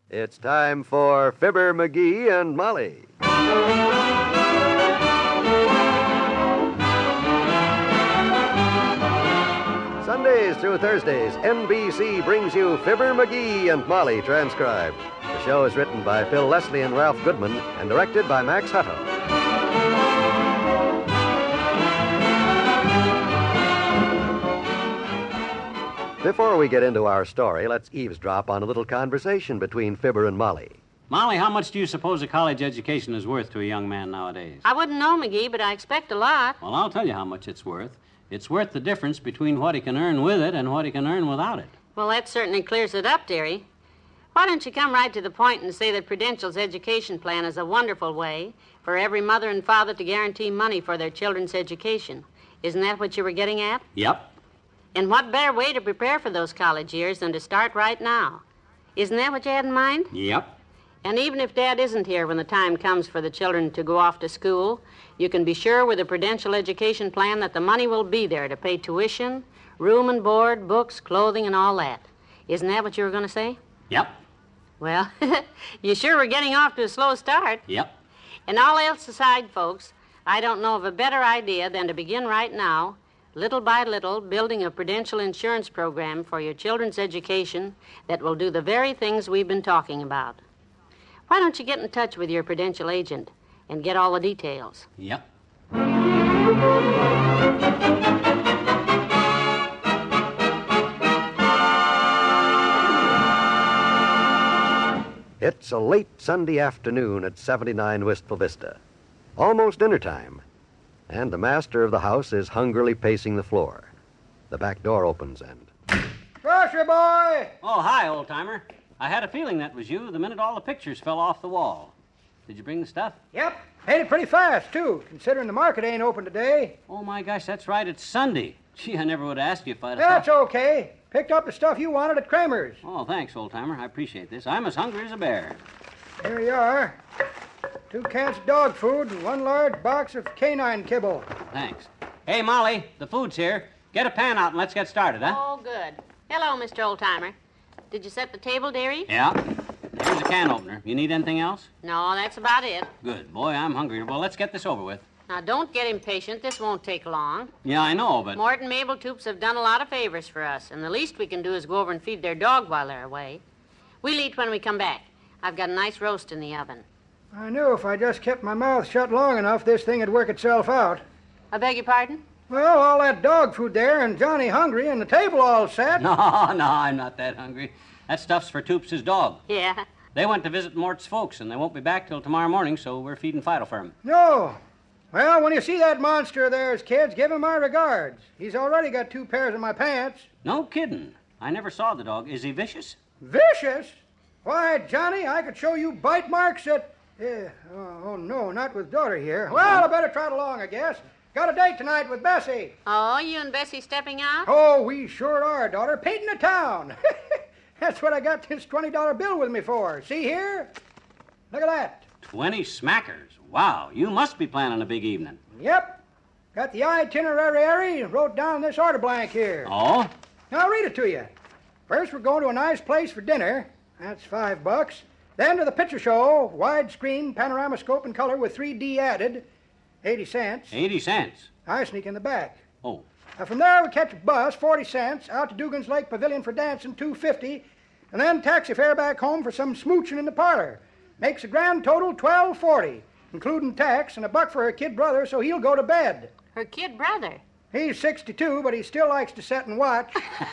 It's time for Fibber, McGee, and Molly. Sundays through Thursdays, NBC brings you Fibber, McGee, and Molly transcribed. The show is written by Phil Leslie and Ralph Goodman and directed by Max Hutto. Before we get into our story, let's eavesdrop on a little conversation between Fibber and Molly. Molly, how much do you suppose a college education is worth to a young man nowadays? I wouldn't know, McGee, but I expect a lot. Well, I'll tell you how much it's worth. It's worth the difference between what he can earn with it and what he can earn without it. Well, that certainly clears it up, dearie. Why don't you come right to the point and say that Prudential's education plan is a wonderful way for every mother and father to guarantee money for their children's education? Isn't that what you were getting at? Yep. And what better way to prepare for those college years than to start right now? Isn't that what you had in mind? Yep. And even if Dad isn't here when the time comes for the children to go off to school, you can be sure with a Prudential education plan that the money will be there to pay tuition, room and board, books, clothing, and all that. Isn't that what you were going to say? Yep. Well, you sure were getting off to a slow start. Yep. And all else aside, folks, I don't know of a better idea than to begin right now, little by little, building a Prudential insurance program for your children's education that will do the very things we've been talking about. Why don't you get in touch with your Prudential agent and get all the details? Yep. It's a late Sunday afternoon at 79 Wistful Vista. Almost dinner time. And the master of the house is hungrily pacing the floor. The back door opens and... Grocery boy! Oh, hi, old-timer. I had a feeling that was you the minute all the pictures fell off the wall. Did you bring the stuff? Yep, paid it pretty fast, too, considering the market ain't open today. Oh, my gosh, that's right. It's Sunday. Gee, I never would have asked you if I'd have... That's okay. Picked up the stuff you wanted at Kramer's. Oh, thanks, old-timer. I appreciate this. I'm as hungry as a bear. Here you are. 2 cans of dog food and 1 large box of canine kibble. Thanks. Hey, Molly, the food's here. Get a pan out and let's get started, huh? Oh, good. Hello, Mr. Oldtimer. Did you set the table, dearie? Yeah. Here's a can opener. You need anything else? No, that's about it. Good. Boy, I'm hungry. Well, let's get this over with. Now, don't get impatient. This won't take long. Yeah, I know, but... Mort and Mabel Toops have done a lot of favors for us, and the least we can do is go over and feed their dog while they're away. We'll eat when we come back. I've got a nice roast in the oven. I knew if I just kept my mouth shut long enough, this thing would work itself out. I beg your pardon? Well, all that dog food there and Johnny hungry and the table all set. No, I'm not that hungry. That stuff's for Toops' dog. Yeah. They went to visit Mort's folks, and they won't be back till tomorrow morning, so we're feeding Fido for him. No. Well, when you see that monster of theirs, kids, give him my regards. He's already got 2 pairs of my pants. No kidding. I never saw the dog. Is he vicious? Vicious? Why, Johnny, I could show you bite marks that... no, not with daughter here. Well, I better trot along, I guess. Got a date tonight with Bessie. Oh, you and Bessie stepping out? Oh, we sure are, daughter. Painting the town. That's what I got this $20 bill with me for. See here? Look at that. 20 smackers. Wow, you must be planning a big evening. Yep. Got the itinerary, wrote down this order blank here. Oh? Now, I'll read it to you. First, we're going to a nice place for dinner. That's $5. Then to the picture show, widescreen, panorama scope, and color with 3D added, 80 cents. 80 cents. I sneak in the back. Oh. From there, we catch a bus, 40 cents, out to Dugan's Lake Pavilion for dancing, $2.50, and then taxi fare back home for some smooching in the parlor. Makes a grand total $12.40, including tax, and $1 for her kid brother, so he'll go to bed. Her kid brother? He's 62, but he still likes to sit and watch.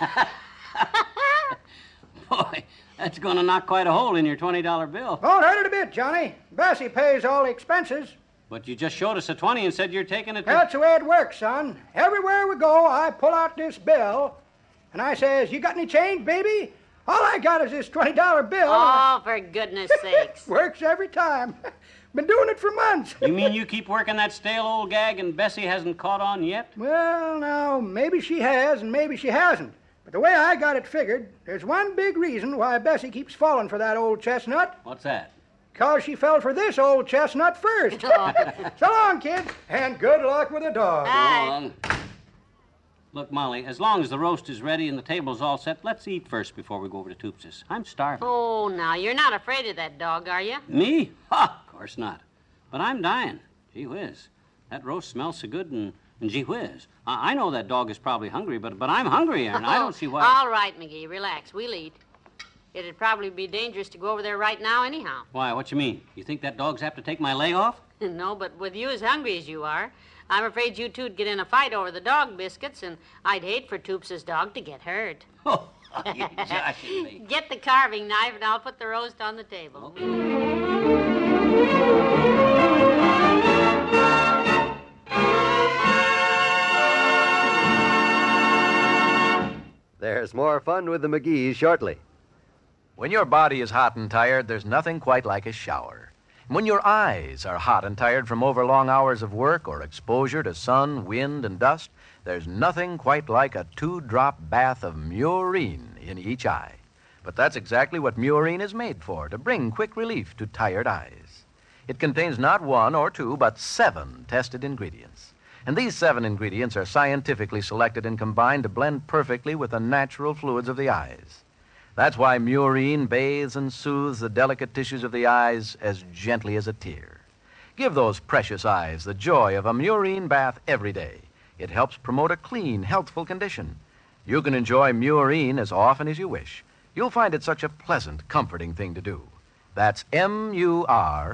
Boy, that's going to knock quite a hole in your $20 bill. Won't hurt it a bit, Johnny. Bessie pays all the expenses. But you just showed us a 20 and said you're taking it to... That's the way it works, son. Everywhere we go, I pull out this bill, and I says, you got any change, baby? All I got is this $20 bill. Oh, for goodness sakes. Works every time. Been doing it for months. You mean you keep working that stale old gag and Bessie hasn't caught on yet? Well, now, maybe she has and maybe she hasn't. But the way I got it figured, there's one big reason why Bessie keeps falling for that old chestnut. What's that? 'Cause she fell for this old chestnut first. So long, kids, and good luck with the dog. Bye. Look, Molly, as long as the roast is ready and the table's all set, let's eat first before we go over to Toops's. I'm starving. Oh, now, you're not afraid of that dog, are you? Me? Ha! Of course not. But I'm dying. Gee whiz. That roast smells so good and gee whiz. I know that dog is probably hungry, but I'm hungry, and I don't see why... All right, McGee, relax. We'll eat. It'd probably be dangerous to go over there right now anyhow. Why, what you mean? You think that dog's apt to take my leg off? No, but with you as hungry as you are, I'm afraid you two'd get in a fight over the dog biscuits, and I'd hate for Toops's dog to get hurt. Oh, you're joshing me. Get the carving knife, and I'll put the roast on the table. There's more fun with the McGees shortly. When your body is hot and tired, there's nothing quite like a shower. And when your eyes are hot and tired from overlong hours of work or exposure to sun, wind, and dust, there's nothing quite like a 2-drop bath of Murine in each eye. But that's exactly what Murine is made for, to bring quick relief to tired eyes. It contains not 1 or 2, but 7 tested ingredients. And these 7 ingredients are scientifically selected and combined to blend perfectly with the natural fluids of the eyes. That's why Murine bathes and soothes the delicate tissues of the eyes as gently as a tear. Give those precious eyes the joy of a Murine bath every day. It helps promote a clean, healthful condition. You can enjoy Murine as often as you wish. You'll find it such a pleasant, comforting thing to do. That's Murine,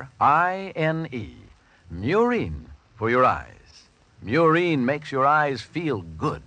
Murine for your eyes. Murine makes your eyes feel good.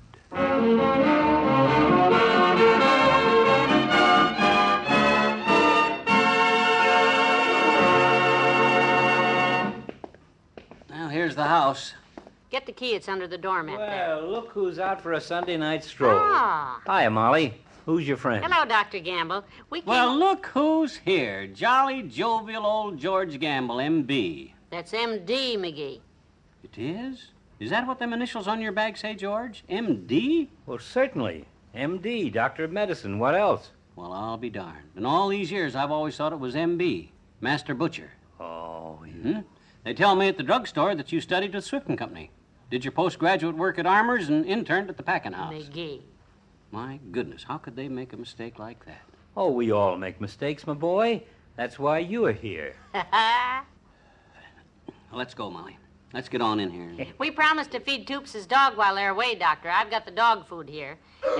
Here's the house. Get the key. It's under the doormat there. Well, look who's out for a Sunday night stroll. Ah. Hiya, Molly. Who's your friend? Hello, Dr. Gamble. Well, look who's here. Jolly, jovial old George Gamble, M.B. That's M.D., McGee. It is? Is that what them initials on your bag say, George? M.D.? Well, certainly. M.D., Doctor of Medicine. What else? Well, I'll be darned. In all these years, I've always thought it was M.B., Master Butcher. Oh, Mm-hmm. They tell me at the drugstore that you studied with Swift & Company. Did your postgraduate work at Armour's and interned at the packing house. McGee. My goodness, how could they make a mistake like that? Oh, we all make mistakes, my boy. That's why you are here. Let's go, Molly. Let's get on in here. We promised to feed Toops's dog while they're away, Doctor. I've got the dog food here.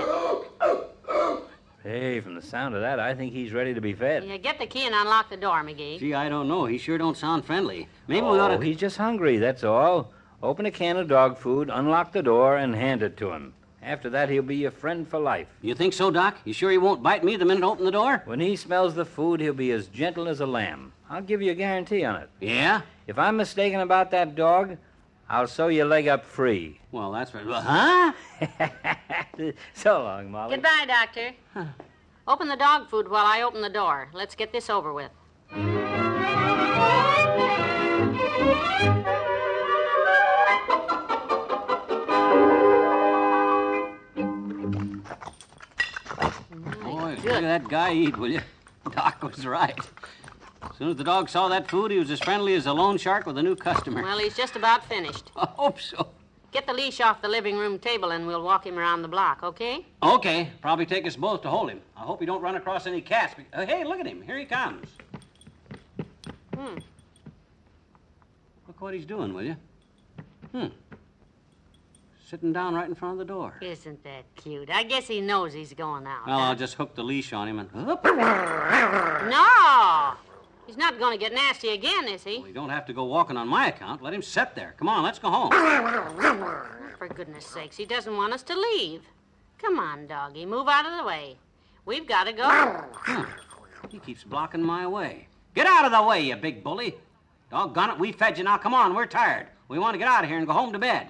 Hey, from the sound of that, I think he's ready to be fed. Yeah, get the key and unlock the door, McGee. Gee, I don't know. He sure don't sound friendly. Maybe we ought to... He's just hungry, that's all. Open a can of dog food, unlock the door, and hand it to him. After that, he'll be your friend for life. You think so, Doc? You sure he won't bite me the minute I open the door? When he smells the food, he'll be as gentle as a lamb. I'll give you a guarantee on it. Yeah? If I'm mistaken about that dog, I'll sew your leg up free. Well, that's right. Huh? So long, Molly. Goodbye, Doctor. Open the dog food while I open the door. Let's get this over with. Boy, look at that guy eat, will you? Doc was right. As soon as the dog saw that food, he was as friendly as a loan shark with a new customer. Well, he's just about finished. I hope so. Get the leash off the living room table and we'll walk him around the block, okay? Okay. Probably take us both to hold him. I hope he don't run across any cats. Hey, look at him. Here he comes. Look what he's doing, will you? Sitting down right in front of the door. Isn't that cute? I guess he knows he's going out. Well, I'll just hook the leash on him and... No! He's not going to get nasty again, is he? Well, you don't have to go walking on my account. Let him sit there. Come on, let's go home. For goodness sakes, he doesn't want us to leave. Come on, doggy, move out of the way. We've got to go. He keeps blocking my way. Get out of the way, you big bully. Doggone it, we fed you. Now, come on, we're tired. We want to get out of here and go home to bed.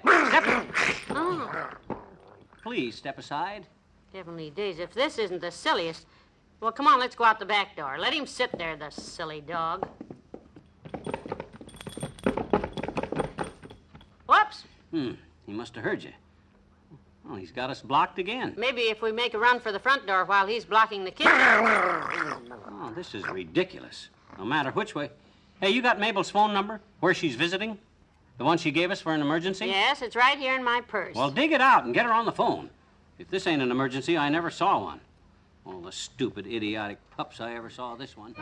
Please, step aside. Heavenly days, if this isn't the silliest... Well, come on, let's go out the back door. Let him sit there, the silly dog. Whoops! He must have heard you. Well, he's got us blocked again. Maybe if we make a run for the front door while he's blocking the kitchen. Oh, this is ridiculous. No matter which way. Hey, you got Mabel's phone number? Where she's visiting? The one she gave us for an emergency? Yes, it's right here in my purse. Well, dig it out and get her on the phone. If this ain't an emergency, I never saw one. All the stupid, idiotic pups I ever saw this one.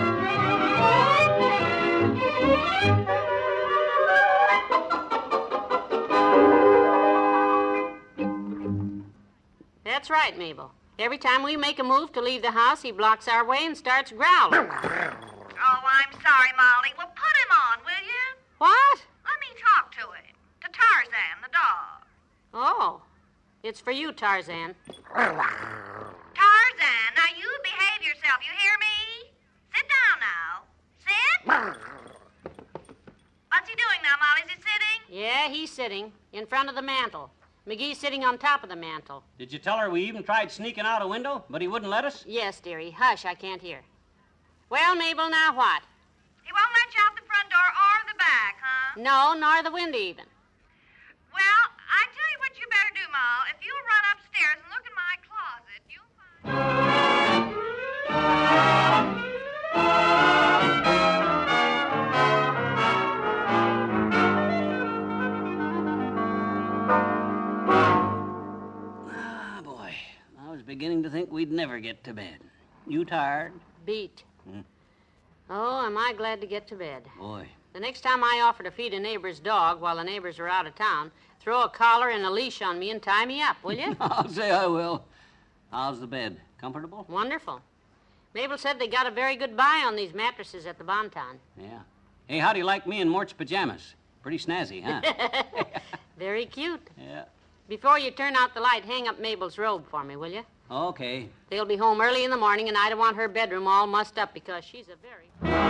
That's right, Mabel. Every time we make a move to leave the house, he blocks our way and starts growling. Oh, I'm sorry, Molly. Well, put him on, will you? What? Let me talk to him. To Tarzan, the dog. Oh, it's for you, Tarzan. Tarzan, now you behave yourself, you hear me? Sit down now. Sit. What's he doing now, Molly? Is he sitting? Yeah, he's sitting in front of the mantel. McGee's sitting on top of the mantel. Did you tell her we even tried sneaking out a window, but he wouldn't let us? Yes, dearie. Hush, I can't hear. Well, Mabel, now what? He won't let you out the front door or the back, huh? No, nor the window even. Well, I tell you what you better do, Ma. If you'll run upstairs and look in my closet, you'll find... Ah, boy. I was beginning to think we'd never get to bed. You tired? Beat. Oh, am I glad to get to bed. Boy. The next time I offer to feed a neighbor's dog while the neighbors are out of town, throw a collar and a leash on me and tie me up, will you? I'll say I will. How's the bed? Comfortable? Wonderful. Mabel said they got a very good buy on these mattresses at the Bonton. Yeah. Hey, how do you like me in Mort's pajamas? Pretty snazzy, huh? Very cute. Yeah. Before you turn out the light, hang up Mabel's robe for me, will you? Okay. They'll be home early in the morning, and I don't want her bedroom all mussed up because she's a very...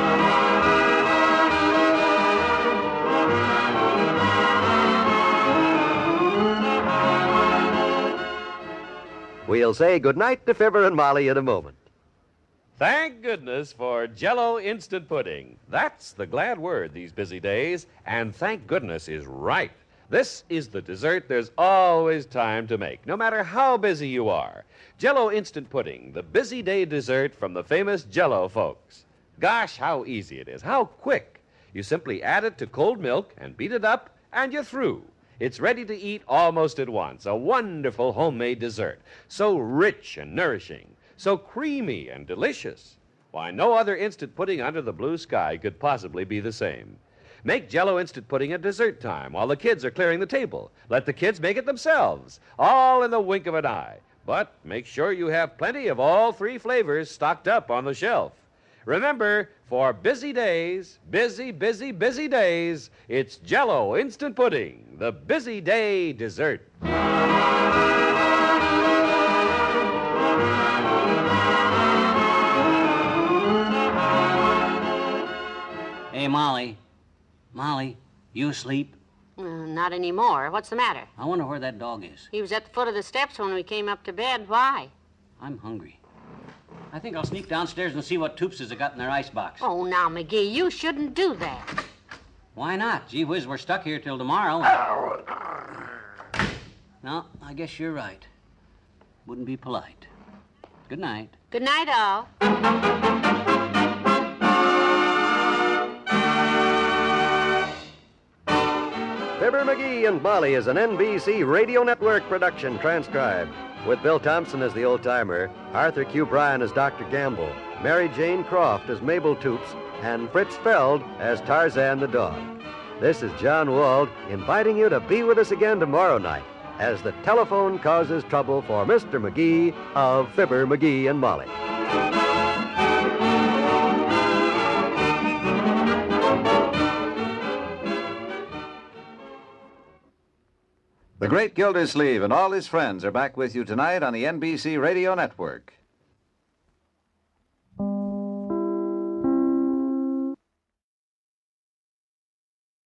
We'll say goodnight to Fibber and Molly in a moment. Thank goodness for Jell-O Instant Pudding. That's the glad word these busy days, and thank goodness is right. This is the dessert there's always time to make, no matter how busy you are. Jell-O Instant Pudding, the busy day dessert from the famous Jell-O folks. Gosh, how easy it is, how quick. You simply add it to cold milk and beat it up, and you're through. It's ready to eat almost at once, a wonderful homemade dessert. So rich and nourishing, so creamy and delicious. Why, no other instant pudding under the blue sky could possibly be the same. Make Jell-O Instant Pudding at dessert time while the kids are clearing the table. Let the kids make it themselves, all in the wink of an eye. But make sure you have plenty of all three flavors stocked up on the shelf. Remember, for busy days, busy days, it's Jell-O Instant Pudding, the busy day dessert. Hey, Molly. Molly, you asleep? Not anymore. What's the matter? I wonder where that dog is. He was at the foot of the steps when we came up to bed. Why? I'm hungry. I think I'll sneak downstairs and see what Toopses have got in their icebox. Oh, now, McGee, you shouldn't do that. Why not? Gee whiz, we're stuck here till tomorrow. No, I guess you're right. Wouldn't be polite. Good night. Good night, all. Fibber, McGee, and Molly is an NBC Radio Network production transcribed, with Bill Thompson as the old-timer, Arthur Q. Bryan as Dr. Gamble, Mary Jane Croft as Mabel Toops, and Fritz Feld as Tarzan the dog. This is John Wald inviting you to be with us again tomorrow night as the telephone causes trouble for Mr. McGee of Fibber, McGee, and Molly. The Great Gildersleeve and all his friends are back with you tonight on the NBC Radio Network.